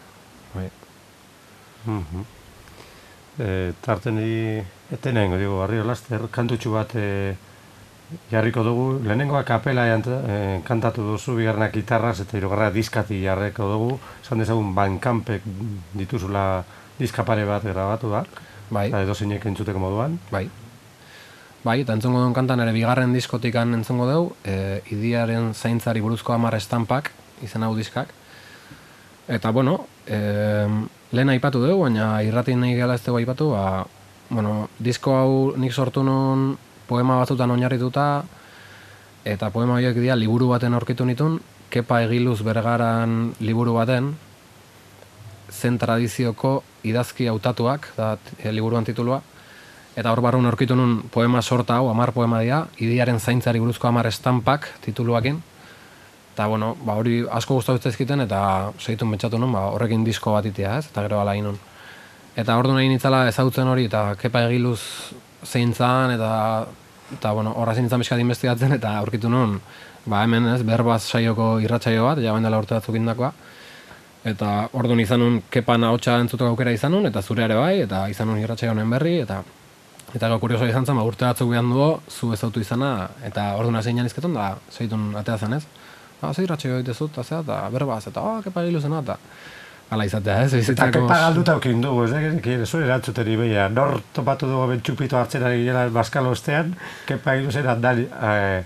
Tarten etenen, digo, Barrio Laster, kantutxu bat jarriko dugu. Lehenengoa kapela kantatu duzu, bigarrenak gitarraz, eta hirugarra diskati jarriko dugu. Esan dezagun Bankampek dituzula diskapare bat grabatu da. Eta edo zeinek entzuteko moduan. Bai, eta entzongo duen kantan ere bigarren diskotikan entzongo dugu, idiaren zaintzari buruzko 10 estampak, izen hau diskak. Eta, lehen aipatu dugu, baina irratin nahi gala ez dugu aipatu, disko hau nik sortu nun poema batzutan oinarrituta, eta poema horiek dira liburu baten aurkitu nitun, Kepa Egiluz Bergaran liburu baten, zen tradizioko idazki hautatuak, da liburuan titulua, eta hor barrun aurkitu nun poema sorta hau, 10 poema dira, idiaren zaintzari buruzko 10 estampak tituluakin, eta hori asko gustatu zaizkiten, eta segitun pentsatu nun, horrekin disko bat itea, ez, eta gero ala inun. Eta ordu nahi nitzala ezagutzen hori, eta Kepa Egiluz zeintzan, eta horra zintzan bizkat investigatzen, eta aurkitu nun, hemen ez, Berbaz saioko irratsaio bat, jaben dela urte batzuk indakoa, eta orduan izan nun Kepan ahotsa entzuteko aukera izan nun, eta zure ere bai, eta izan nun irratsaio honen berri, eta kurioso izan zen, urte batzuk behan dugu, zu ezautu izana, eta orduan zein janizketon, da segitun atea zen ez. Ze irratsaio egitezut, eta Berbaz, eta Kepa Egiluzena, eta ala izatea, ez? Eta Kepa galduta aukin dugu, ez? Zure erantzuteri beha, nor topatu dugu bentxupito hartzen ari gela Baskalo ostean, Kepa Egiluzena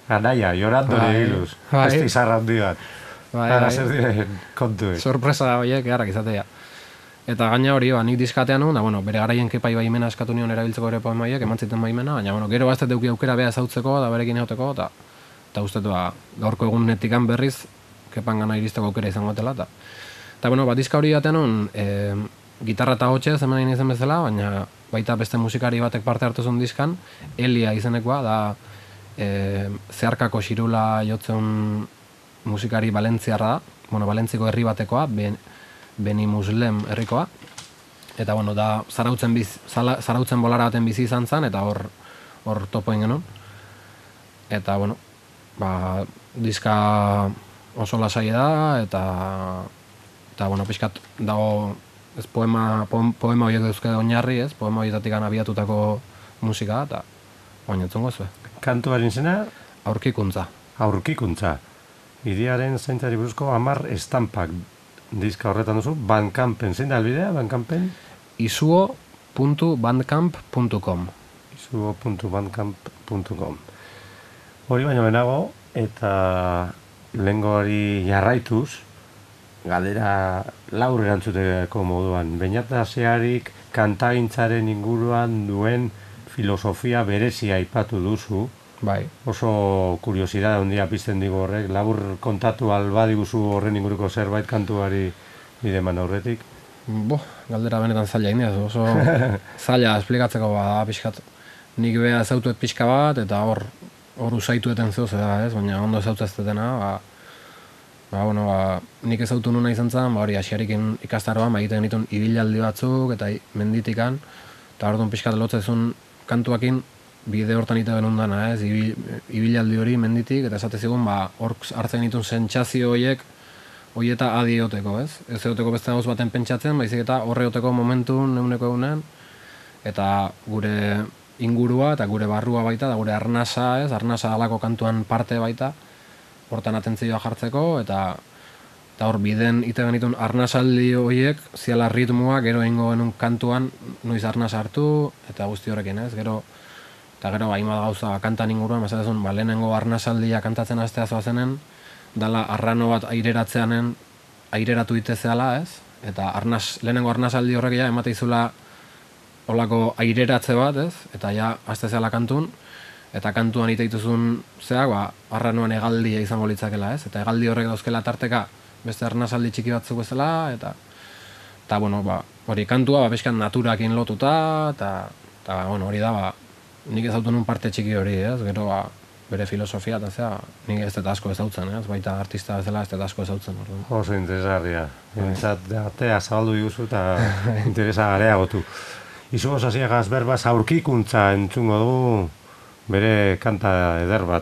Anaia, jorandore biluz. Ez izarra handi bat. Ara zer diren kontu. Sorpresa horiek garrak izatea. Eta gaina hori, nik diskatean nun, da, bere garaien kepai baimena eskatu nion erabiltzeko ere poemaiak, eman ziten baimena, baina, gero baztet deuki aukera beha ezautzeko, da berekin egoteko, eta uste gaurko egunetikan berriz, kepan gana iristeko aukera izango dela, eta, diska hori batean nun, gitarra eta hotxez hemen egin izen bezala, baina baita beste musikari batek parte hartu zuen diskan, Elia izenekoa, da zeharkako xirula jotzen musikari Valentziarra da, Valentziko herri batekoa, Beni Muslem herrikoa, eta da zarautzen bolara baten bizi izan zen, eta hor topo genuen. Eta, diska oso lasai da, eta pixkat dago, ez poema horiek dauzke oinarri, ez, poema horietatik abiatutako musika, eta oinetzungo zuen. Kantuaren zena? Aurkikuntza. Aurkikuntza. Iriaren zaintzari buruzko 10 estampak diska horretan duzu, Bandcampen, zein da albidea, Bandcampen? Izuo.bandcamp.com Izuo.bandcamp.com Hori baino benago, eta lehengo hori jarraituz, galdera laur erantzuteko moduan, Beñat Asearik kantagintzaren inguruan duen filosofia berezia aipatu duzu, bai. Oso kuriosidade handia pizten digu horrek, labur kontatu albadiguzu horren inguruko zerbait kantuari bide eman aurretik? Galdera benetan zaila indiaz, oso zaila esplikatzeko pixkat. Nik beha ezautuet pixka bat, eta hor usaitueten zehoz, baina ondo ezautzeztetena, nik ezautu nuna izan zen, hori Asiarikin ikastaroan, egiten genituen ibilaldi batzuk, eta menditikan, eta hor duen pixkat lotzezun kantuakin, bide hortan ite genuen dana, ibilaldi hori menditik, eta esate zigun, hor hartzen ditun sentsazio horiek, hori eta adi egoteko, ez? Ez egoteko beste gauz baten pentsatzen, baizik eta horre egoteko momentun, neuneko egunen, eta gure ingurua, eta gure barrua baita, eta gure arnasa, ez? Arnasa alako kantuan parte baita, hortan atentzioa jartzeko, eta hor biden ite genitun arnasaldi horiek, ziala ritmoa, gero egingo genuen kantuan, noiz arnasa hartu, eta guzti horrekin, ez? Eta gero, hainbat gauza kantan inguruan, mazatezun, lehenengo arnasaldia kantatzen hastea zoazenen, dala arrano bat aireratzeanen, aireratu itezeala, ez? Eta lehenengo arnasaldi horrek ja, emate izula olako aireratze bat, ez? Eta ja, hastezeala kantun, eta kantuan iteituzun zeak, arranoan hegaldia izango litzakela, ez? Eta hegaldi horrek dauzkela tarteka beste arnasaldi txiki batzuk bezala, eta hori kantua, pixkan naturakin lotuta, eta hori da, nik ezautu nun parte txiki hori, ez? Gero, bere filosofia, eta zera, nik ez dut asko ezautzen, ez? Baita artista bezala ez dut asko ezautzen. Oso interesgarria. Atea zabaldu iguzu eta interesa areagotu. Izuo Sasiagaz berbaz aurkikuntza entzungo du bere kanta eder bat.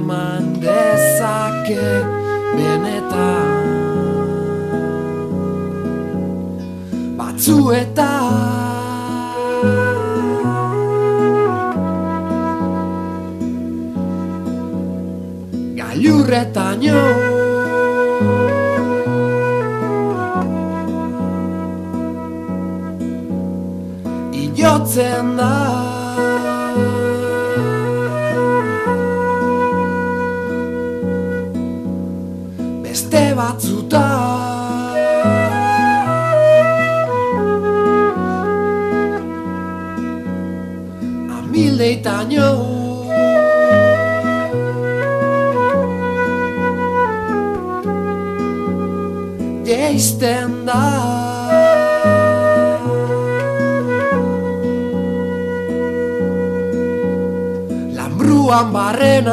eman dezake benetan batzuetan gailurretaino ilotzen da beste batzutan amildeitaino jeisten da Lambruan barrena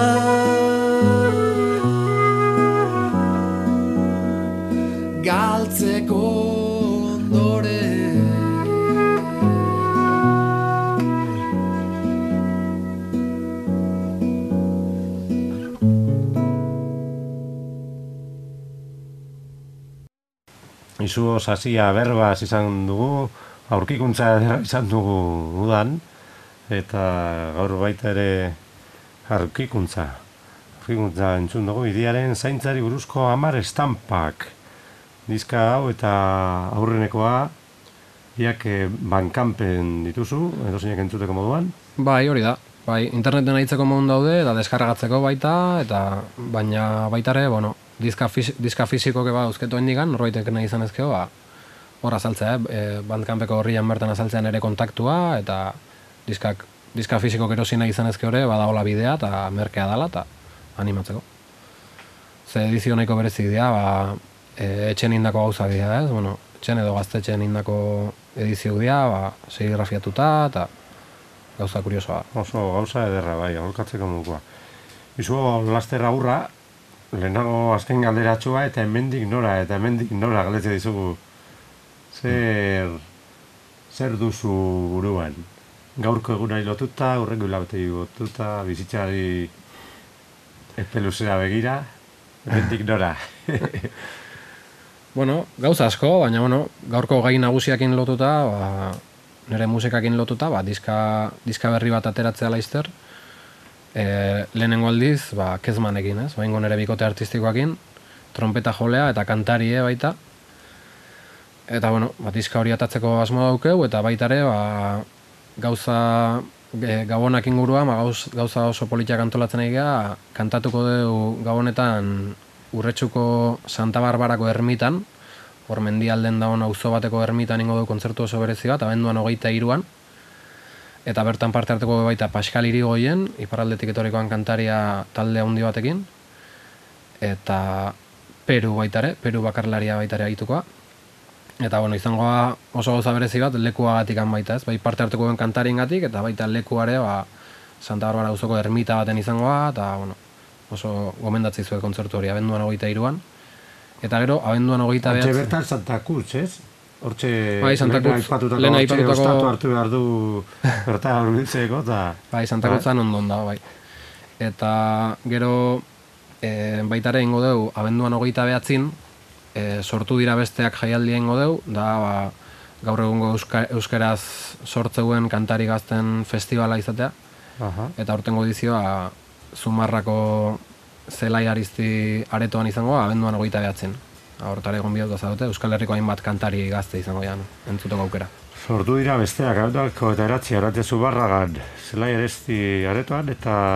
galtzeko ondore Izu sasia berbaz izan dugu, aurkikuntza izan dugu udan, eta gaur baita ere aurkikuntza entzun dugu, hiriaren zaintzari buruzko 10 estampak. Diska hau eta aurrenekoa, biak bankanpen dituzu, edozeinak entzuteko moduan? Bai, hori da. Bai, interneten ahitzeko modun daude, eta deskargatzeko baita, eta baina baitare, bueno, diska fizikoke ba eusketo indigan, norbaitek nahi izan ezkeo, hor azaltzea, bandkampeko horrian bertan azaltzean ere kontaktua, eta diska fiziko erosi nahi izan ezkeo ere, badagola bidea, eta merkea dala, eta animatzeko. Ze edizio nahiko berezik dira, etxen indako gauza dira, ez? Bueno, etxen edo gaztetxen indako edizio dira, serigrafiatuta, eta gauza kuriosoa. Oso gauza ederra, bai, aholkatzeko modukoa. Izu laster agurra, lehenago azken galderatxoa eta hemendik nora galdetzen dizugu. Zer duzu buruan? Gaurko egunari lotuta, hurrengo hilabetei lotuta, bizitzari espeluzera begira, hemendik nora. Bueno, gauza asko, baina gaurko gai nagusiakin lotuta, nire musikakin lotuta, diska berri bat ateratzea laizter, lehenengo aldiz, Kezmanekin, ez? Baingo nire bikote artistikoakin, trompeta jolea eta kantarie baita. Eta, diska hori atatzeko asmo daukeu, eta baitare, gauza Gabonak inguruan, gauza oso politiak antolatzen egia, kantatuko dugu Gabonetan Urretxuko Santa Barbarako ermitan, hor mendialden dagoen auzo bateko ermitan ingo dugu kontzertu oso berezi bat, abenduan 23an, eta bertan parte hartuko baita Pascal Irigoyen, iparraldetik etorrikoan kantaria talde handi batekin, eta Peru baitare, Peru bakarlaria baitare aitukoa. Eta izangoa oso gauza berezi bat lekuagatik baita, ez? Bai parte hartuko duen kantariengatik eta baita lekuare Santa Barbara auzoko ermita baten izangoa, eta oso gomendatzi zuek kontzertu hori abenduan 23an. Eta gero abenduan 29. Hortxe bertan Santa Cruz, ez? Hortxe Santa Cruz, lehen aipatutako ostatu hartu behar du bertan hurbiltzeko eta... Bai, Santa Cruzan ondon da, bai. Eta gero baitare ingo dugu abenduan 29an, sortu dira besteak jaialdia ingo dugu, da gaur egungo euskeraz sortzeuen kantari gazten festivala izatea. Eta aurtengo edizioa Zumarrako Zelai Arizti aretoan izango, abenduan 29an. Hortara egon bihautu zaudete, Euskal Herriko hainbat kantari gazte izango jan, entzuteko aukera. Sortu dira besteak, abendako eta eratzi, arate Zubarragan, Zelai Arizti aretoan,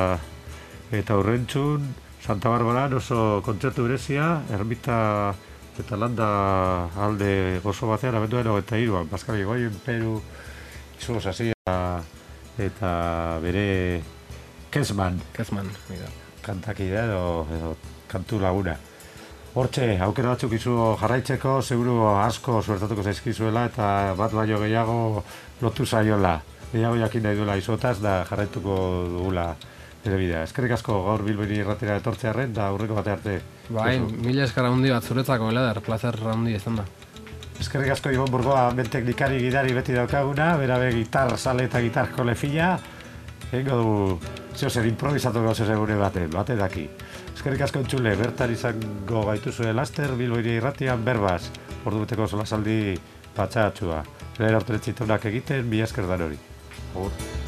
eta Urrentxun, Santa Barbaran oso kontzertu berezia, ermita eta landa alde gozo batean, abenduan 23an, Pascal Irigoyen, Peru, Izu Sasia eta bere Kezman, kantakidea edo kantu laguna. Hortxe, aukera batzuk izu jarraitzeko, seguru asko suertatuko zaizkizuela eta bat baino gehiago lotu zaiola. Gehiago jakin nahi duela izotaz da jarraituko dugula ere bidea. Eskerrik asko gaur Bilbiri irratera etortzearren da aurreko bate arte. Bai, mila esker handi bat zuretzako, Leder, placer handi izan da. Eskerrik asko Ibon Burgoa, ben teknikari gidari beti daukaguna, berabe gitar sale eta gitar kolefila. Egingo dugu zer improvisatu gauza segure bate daki. Eskerrik asko entzule, bertan izango gaituzue laster, Bilbo Hiria Irratian berbaz, ordubeteko solasaldi patxatxua. Lehen orteretzitonak egiten, mila esker dan hori.